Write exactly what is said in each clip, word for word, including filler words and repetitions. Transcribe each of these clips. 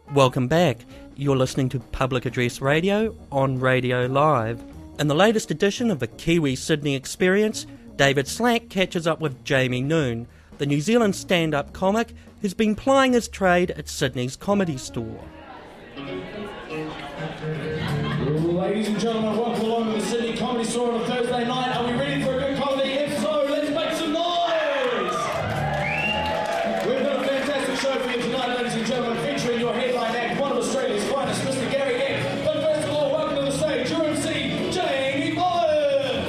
Welcome back. You're listening to Public Address Radio on Radio Live. In the latest edition of the Kiwi Sydney Experience, David Slack catches up with Jamie Noon, the New Zealand stand-up comic who's been plying his trade at Sydney's Comedy Store. Ladies and gentlemen, welcome along to the Sydney Comedy Store on a Thursday night. Are we ready for a good comedy? If so, let's make some noise! We've got a fantastic show for you tonight, ladies and gentlemen, featuring your headline act, one of Australia's finest, Mister Gary Eck. But first of all, welcome to the stage, your M C, Jamie Bowen!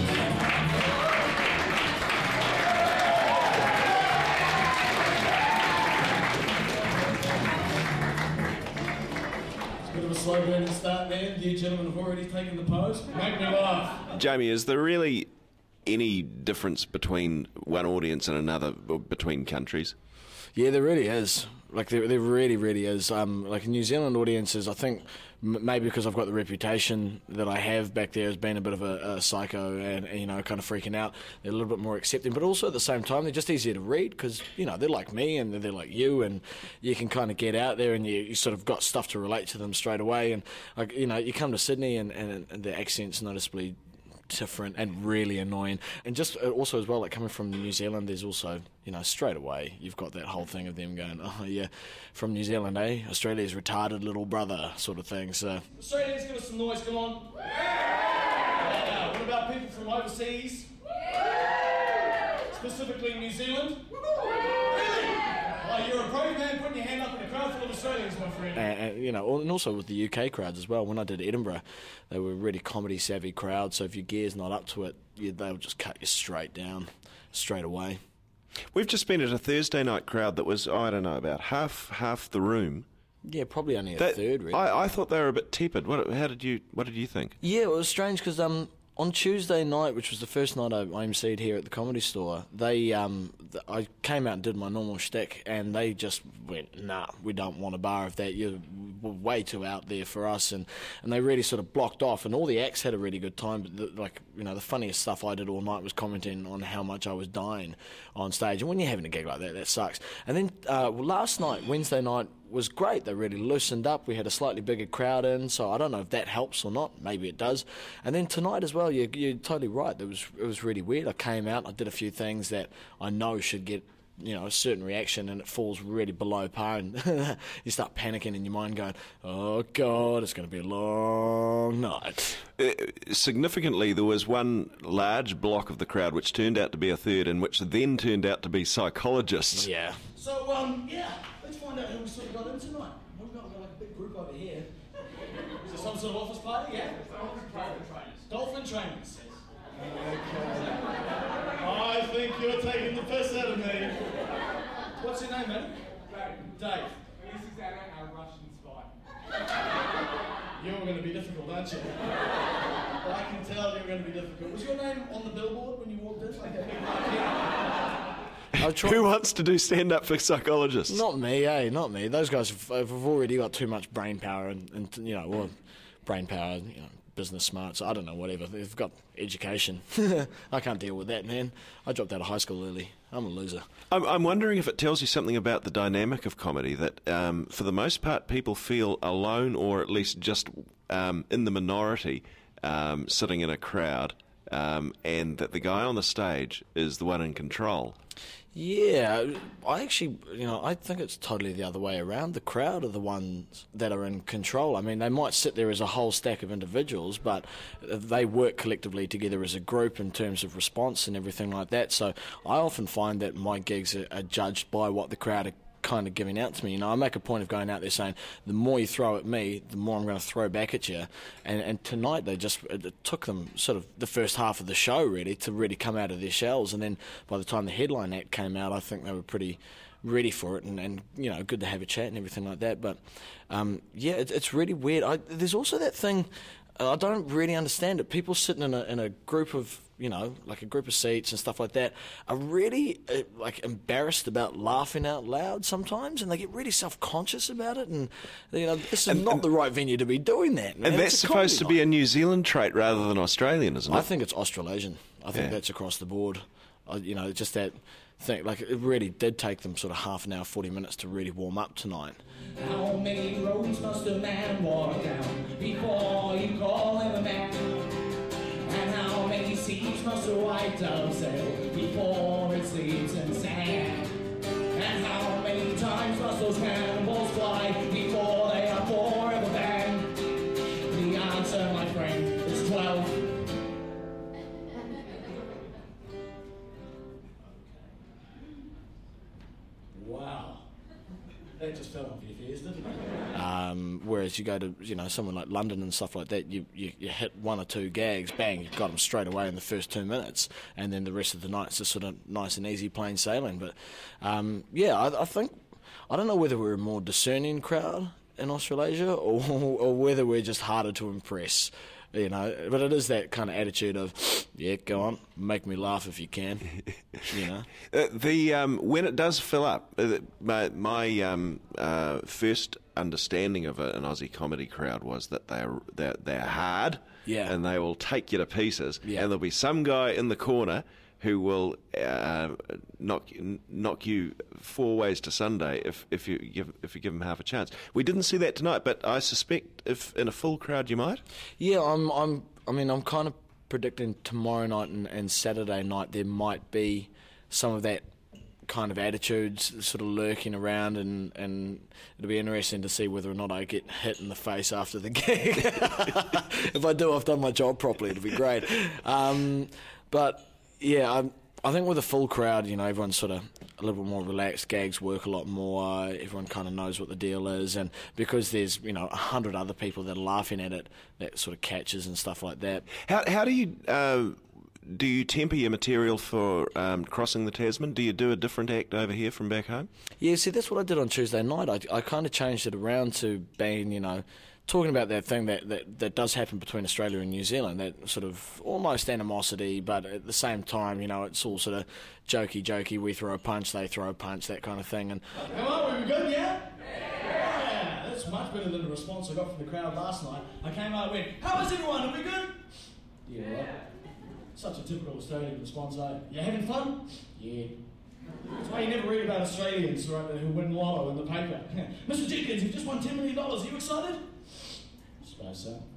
It's a bit of a slow burning start there. You gentlemen have already taken the pose. Make me laugh. Jamie, is there really any difference between one audience and another, or between countries? Yeah, there really is. Like, there, there really, really is. Um, like, New Zealand audiences, I think, m- maybe because I've got the reputation that I have back there as being a bit of a, a psycho and, and, you know, kind of freaking out, they're a little bit more accepting. But also, at the same time, they're just easier to read because, you know, they're like me and they're like you, and you can kind of get out there and you, you sort of got stuff to relate to them straight away. And, like, you know, you come to Sydney and, and, and the accent's noticeably different and really annoying. And just also as well, like coming from New Zealand, there's also, you know, straight away you've got that whole thing of them going, oh yeah, from New Zealand, eh? Australia's retarded little brother sort of thing. So Australians, give us some noise, come on. Yeah. What about people from overseas? Specifically New Zealand? Really? Oh, you're a brave man putting your hand up in a crowd full of Australians, my friend. And, and, you know, and also with the U K crowds as well. When I did Edinburgh, they were a really comedy-savvy crowd, so if your gear's not up to it, you, they'll just cut you straight down, straight away. We've just been at a Thursday night crowd that was, I don't know, about half half the room. Yeah, probably only a That- third, really. I, I thought they were a bit tepid. What, how did you? What did you think? Yeah, it was strange because um, on Tuesday night, which was the first night I, I emceed here at the Comedy Store, they um, th- I came out and did my normal shtick, and they just went, nah, we don't want a bar of that. You're w- way too out there for us, and, and they really sort of blocked off. And all the acts had a really good time. But the, like, you know, the funniest stuff I did all night was commenting on how much I was dying on stage. And when you're having a gig like that, that sucks. And then uh, well, last night, Wednesday night, was great. They really loosened up. We had a slightly bigger crowd in, so I don't know if that helps or not. Maybe it does. And then tonight as well, you, you're totally right. It was it was really weird. I came out, I did a few things that I know should get, you know, a certain reaction, and it falls really below par, and you start panicking in your mind going, oh God, it's going to be a long night. Uh, significantly, there was one large block of the crowd which turned out to be a third, and which then turned out to be psychologists. Yeah. So, um, yeah, let's find out who we sort of got in tonight. We've got, we've got like a big group over here. Is it some sort of office party? Yeah? Dolphin trainers. Dolphin trainers. Okay. I think you're taking the piss out of me. What's your name, man? Dave. Dave. This is our, our Russian spy. You're going to be difficult, aren't you? I can tell you're going to be difficult. Was your name on the billboard when you walked in? Like that big marquee? Who wants to do stand-up for psychologists? Not me, eh? Not me. Those guys have, have already got too much brain power and, and you know, well, brain power, you know, business smarts, I don't know, whatever. They've got education. I can't deal with that, man. I dropped out of high school early. I'm a loser. I'm, I'm wondering if it tells you something about the dynamic of comedy, that um, for the most part people feel alone, or at least just um, in the minority, um, sitting in a crowd, um, and that the guy on the stage is the one in control. Yeah, I actually, you know, I think it's totally the other way around. The crowd are the ones that are in control. I mean, they might sit there as a whole stack of individuals, but they work collectively together as a group in terms of response and everything like that. So I often find that my gigs are, are judged by what the crowd are kind of giving out to me. You know, I make a point of going out there saying, the more you throw at me, the more I'm going to throw back at you. And, and tonight they just, it took them sort of the first half of the show really to really come out of their shells. And then by the time the headline act came out, I think they were pretty ready for it, and, and you know, good to have a chat and everything like that. But um, yeah, it, it's really weird. I, there's also that thing, I don't really understand it. People sitting in a, in a group of, you know, like a group of seats and stuff like that, are really uh, like embarrassed about laughing out loud sometimes, and they get really self-conscious about it. And you know, this is and, not and, the right venue to be doing that. Man. And that's supposed to be a New Zealand trait rather than Australian, isn't it? I think it's Australasian. I think yeah. that's across the board. Uh, you know, just that think, like, it really did take them sort of half an hour, forty minutes to really warm up tonight. How many roads must a man walk down before you call him a man? And how many seas must a white dove sail before it sleeps in sand? And how many times must those cannonballs fly before they are forever banned? The answer, my friend, is twelve. Wow. That just fell off your ears, didn't it? Um, whereas you go to, you know, someone like London and stuff like that, you, you, you hit one or two gags, bang, you've got them straight away in the first two minutes, and then the rest of the night's just sort of nice and easy, plain sailing. But um, yeah, I, I think, I don't know whether we're a more discerning crowd in Australasia or, or whether we're just harder to impress. You know, but it is that kind of attitude of, yeah, go on, make me laugh if you can. You know, uh, the um, when it does fill up, uh, my, my um, uh, first understanding of a, an Aussie comedy crowd was that they're they're, they're hard, yeah, and they will take you to pieces, yeah. and there'll be some guy in the corner who will uh, knock knock you four ways to Sunday if if you give if you give him half a chance. We didn't see that tonight, but I suspect if in a full crowd you might. Yeah, I'm I'm I mean I'm kind of predicting tomorrow night and, and Saturday night there might be some of that kind of attitudes sort of lurking around, and, and it'll be interesting to see whether or not I get hit in the face after the gig. If I do, I've done my job properly. It'll be great. Um, but yeah, I'm, I think with a full crowd, you know, everyone's sort of a little bit more relaxed, gags work a lot more, everyone kind of knows what the deal is, and because there's, you know, a hundred other people that are laughing at it, that sort of catches and stuff like that. How how do you uh, do you temper your material for um, crossing the Tasman? Do you do a different act over here from back home? Yeah, see, that's what I did on Tuesday night. I, I kind of changed it around to being, you know, talking about that thing that, that, that does happen between Australia and New Zealand, that sort of almost animosity, but at the same time, you know, it's all sort of jokey, jokey, we throw a punch, they throw a punch, that kind of thing. And come on, we good, yeah? Yeah, that's much better than the response I got from the crowd last night. I came out and went, how is everyone, are we good? Yeah. Such a typical Australian response, eh? You having fun? Yeah. That's why you never read about Australians right, who win lotto in the paper. Mister Jenkins, you've just won ten million dollars, are you excited? I suppose so.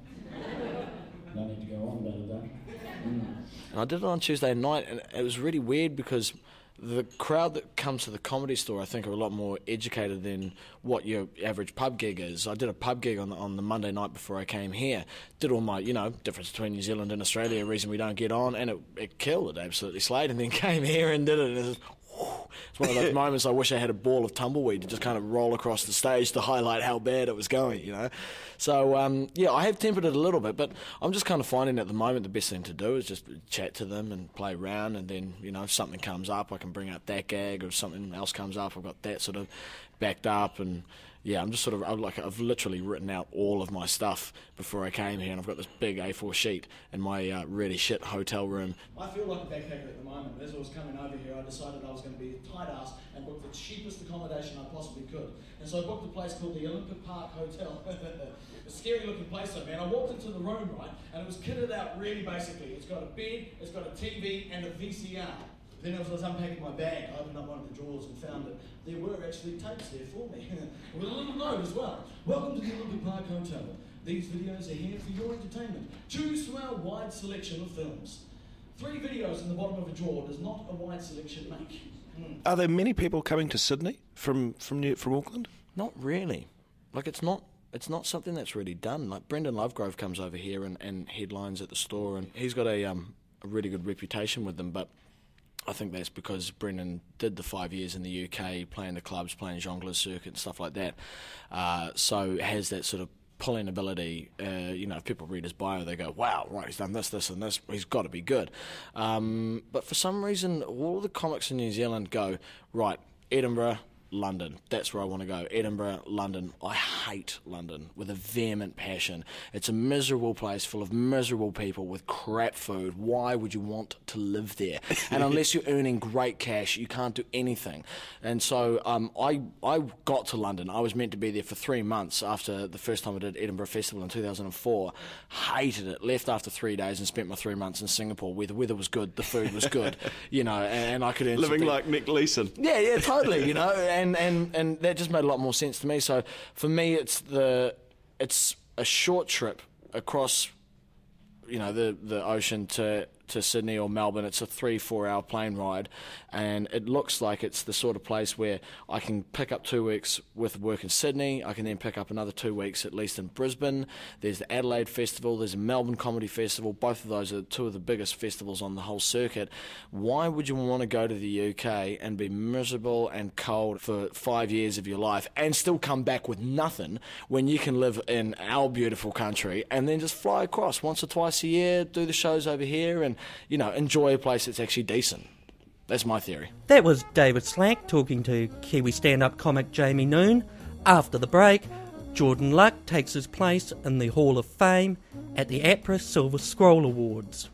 No need to go on about it though. Mm. And I did it on Tuesday night, and it was really weird because the crowd that comes to the Comedy Store, I think, are a lot more educated than what your average pub gig is. I did a pub gig on the, on the Monday night before I came here. Did all my, you know, difference between New Zealand and Australia, a reason we don't get on, and it, it killed, it absolutely slayed, and then came here and did it, and it was, it's one of those moments I wish I had a ball of tumbleweed to just kind of roll across the stage to highlight how bad it was going, you know. So, um, yeah, I have tempered it a little bit, but I'm just kind of finding at the moment the best thing to do is just chat to them and play around, and then, you know, if something comes up, I can bring up that gag, or if something else comes up, I've got that sort of backed up, and yeah, I'm just sort of, I'm like, I've literally written out all of my stuff before I came here, and I've got this big A four sheet in my uh, really shit hotel room. I feel like a backpacker at the moment. As I was coming over here, I decided I was going to be a tight ass and book the cheapest accommodation I possibly could. And so I booked a place called the Olympic Park Hotel. A scary looking place though, man. I walked into the room, right, and it was kitted out really basically. It's got a bed, it's got a T V, and a V C R. Then as I was unpacking my bag, I opened up one of the drawers and found that there were actually tapes there for me. With a little note as well. Welcome to the Olympic Park Hotel. These videos are here for your entertainment. Choose from our wide selection of films. Three videos in the bottom of a drawer does not a wide selection make. Mm. Are there many people coming to Sydney from from New, from Auckland? Not really. Like, it's not it's not something that's really done. Like, Brendan Lovegrove comes over here and, and headlines at the store, and he's got a um a really good reputation with them, but I think that's because Brendan did the five years in the U K, playing the clubs, playing Jongleurs circuit and stuff like that. Uh, so has that sort of pulling ability. Uh, you know, if people read his bio, they go, wow, right, he's done this, this and this, he's got to be good. Um, but for some reason, all the comics in New Zealand go, right, Edinburgh, London. That's where I want to go. Edinburgh, London. I hate London with a vehement passion. It's a miserable place full of miserable people with crap food. Why would you want to live there? And unless you're earning great cash, you can't do anything. And so um, I I got to London. I was meant to be there for three months after the first time I did Edinburgh Festival in two thousand four. Hated it. Left after three days and spent my three months in Singapore where the weather was good, the food was good, you know, and, and I could earn Living something. like Nick Leeson. Yeah, yeah, totally, you know, and, and, and that just made a lot more sense to me. So for me, it's the it's a short trip across, you know, the, the ocean to, to Sydney or Melbourne. It's a three, four hour plane ride, and it looks like it's the sort of place where I can pick up two weeks worth of work in Sydney. I can then pick up another two weeks at least in Brisbane. There's the Adelaide Festival, there's a Melbourne Comedy Festival. Both of those are two of the biggest festivals on the whole circuit. Why would you want to go to the U K and be miserable and cold for five years of your life and still come back with nothing when you can live in our beautiful country and then just fly across once or twice a year, do the shows over here, and you know, enjoy a place that's actually decent. That's my theory. That was David Slack talking to Kiwi stand-up comic Jamie Noon. After the break, Jordan Luck takes his place in the Hall of Fame at the APRA Silver Scroll Awards.